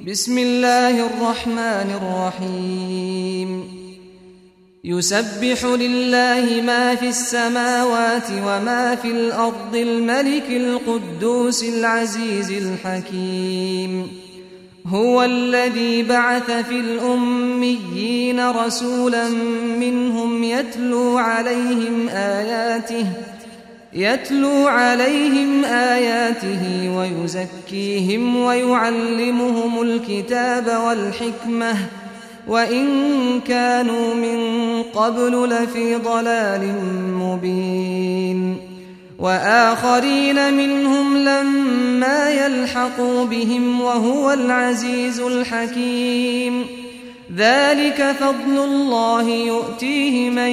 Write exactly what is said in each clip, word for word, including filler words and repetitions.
بسم الله الرحمن الرحيم يسبح لله ما في السماوات وما في الأرض الملك القدوس العزيز الحكيم هو الذي بعث في الأميين رسولا منهم يتلو عليهم آياته يتلو عليهم آياته ويزكيهم ويعلمهم الكتاب والحكمة وإن كانوا من قبل لفي ضلال مبين وآخرين منهم لما يلحقوا بهم وهو العزيز الحكيم ذلك فضل الله يؤتيه من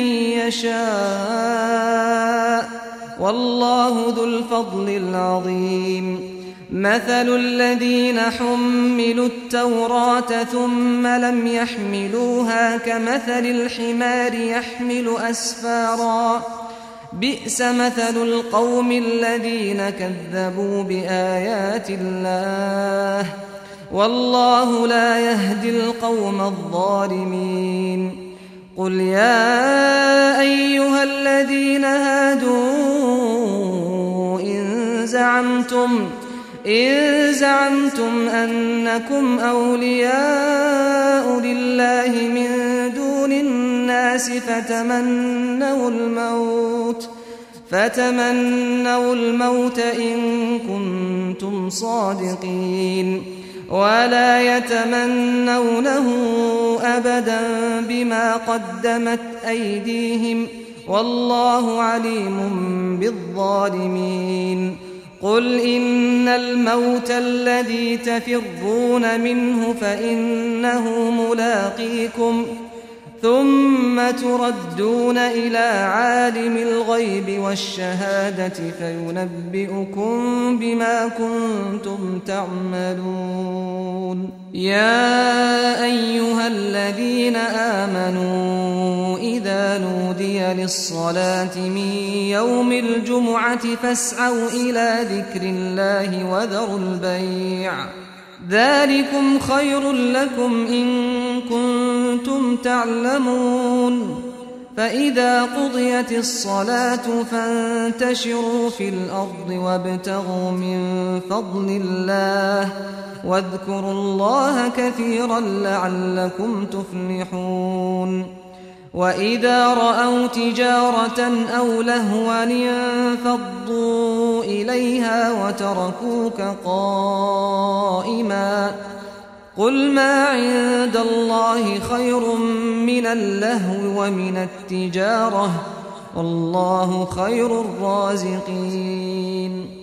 يشاء والله ذو الفضل العظيم مثل الذين حملوا التوراة ثم لم يحملوها كمثل الحمار يحمل أسفارا بئس مثل القوم الذين كذبوا بآيات الله والله لا يهدي القوم الظالمين قل يا أيها الذين هادوا إن زعمتم إن زعمتم أنكم أولياء لله من دون الناس فتمنوا الموت فتمنوا الموت إن كنتم صادقين ولا يتمنونه أبدا بما قدمت أيديهم والله عليم بالظالمين قل إن الموت الذي تفرون منه فإنه ملاقيكم ثم تردون إلى عالم الغيب والشهادة فينبئكم بما كنتم تعملون يا أيها الذين آمنوا إذا نودي للصلاة من يوم الجمعة فاسعوا إلى ذكر الله وذروا البيع ذلكم خير لكم إن كنتم تعلمون فإذا قضيت الصلاة فانتشروا في الأرض وابتغوا من فضل الله واذكروا الله كثيرا لعلكم تفلحون وإذا رأوا تجارة أو لهوا انفضوا إليها وتركوك قائما قل ما عند الله خير من اللهو ومن التجارة والله خير الرازقين